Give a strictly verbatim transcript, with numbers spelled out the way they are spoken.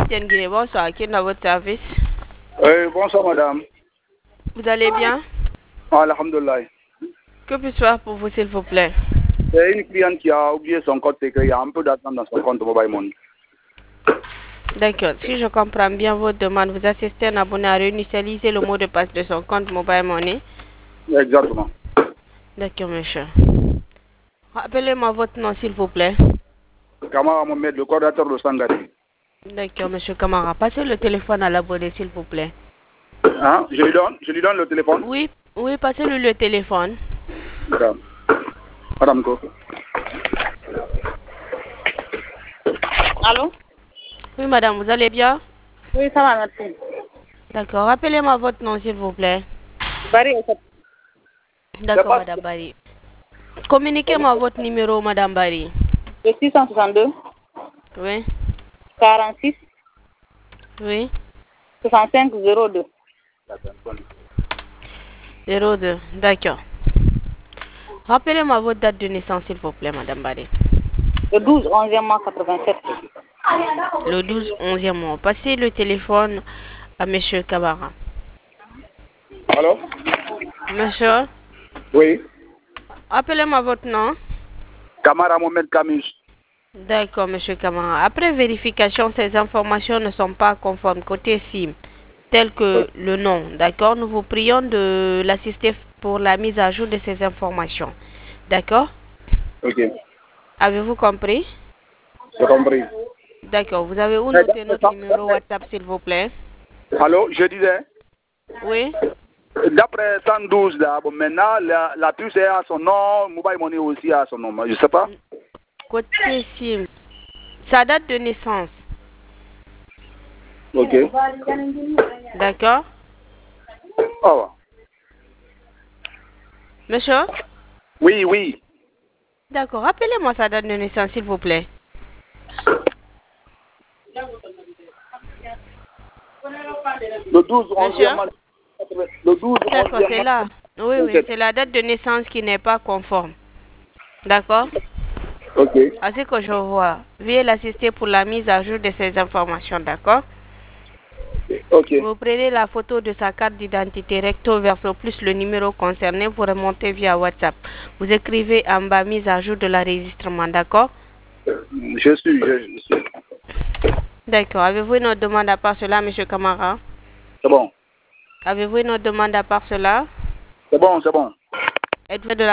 Christiane Guinée, bonsoir, qui est dans votre service? Oui, bonsoir madame. Vous allez bien? Alhamdulillah. Que puis-je faire pour vous, s'il vous plaît? C'est une cliente qui a oublié son code secret. Il y a un peu d'argent dans son compte Mobile Money. D'accord. Si je comprends bien votre demande, vous assistez un abonné à réinitialiser le mot de passe de son compte Mobile Money? Exactement. D'accord, monsieur. Rappelez-moi votre nom, s'il vous plaît. Kamara Mohamed, le coordinateur de Sangari. D'accord, monsieur Kamara. Passez le téléphone à l'abonné, s'il vous plaît. Hein? Je lui donne, je lui donne le téléphone. Oui, oui, passez-lui le téléphone. Madame, madame Go. Allô? Oui, madame, vous allez bien? Oui, ça va, merci. D'accord. Rappelez-moi votre nom, s'il vous plaît. Barry, D'accord, pas- madame Barry. Communiquez-moi votre numéro, madame Barry. le six cent soixante-deux, Oui, quarante-six, oui. soixante-cinq, zéro deux. zéro deux. D'accord. Rappelez-moi votre date de naissance, s'il vous plaît, madame Barry. Le douze, onzième mois, quatre-vingt-sept. Le douze, onzième mois. Passez le téléphone à monsieur Kamara. Allô? Monsieur, Oui. appelez-moi votre nom. Kamara Mohamed Kamis. D'accord, monsieur Kamara. Après vérification, ces informations ne sont pas conformes côté SIM, telles que le nom. D'accord? Nous vous prions de l'assister pour la mise à jour de ces informations. D'accord? Ok. Avez-vous compris? J'ai compris. D'accord. Vous avez où noter notre numéro WhatsApp, s'il vous plaît? Allô? Je disais. Oui? D'après cent douze, là, bon, maintenant, la, la puce est à son nom, Mobile Money aussi à son nom. Je sais pas. Côté SIM. Sa date de naissance. Ok. D'accord? Au revoir. Monsieur? Oui, oui. D'accord. Rappelez-moi sa date de naissance, s'il vous plaît. Le douze, Monsieur? onzième mois. Le douze, D'accord, onzième c'est mois. là. Oui, oui, c'est la date de naissance qui n'est pas conforme. D'accord? Ok. À ce que je vois, veuillez l'assister pour la mise à jour de ces informations, d'accord? Ok. Vous prenez la photo de sa carte d'identité recto verso plus le numéro concerné, vous remontez via WhatsApp. Vous écrivez en bas mise à jour de l'enregistrement, d'accord? Je suis, je, je suis. D'accord. Avez-vous une autre demande à part cela, monsieur Kamara? C'est bon. Avez-vous une autre demande à part cela? C'est bon, c'est bon. Êtes-vous de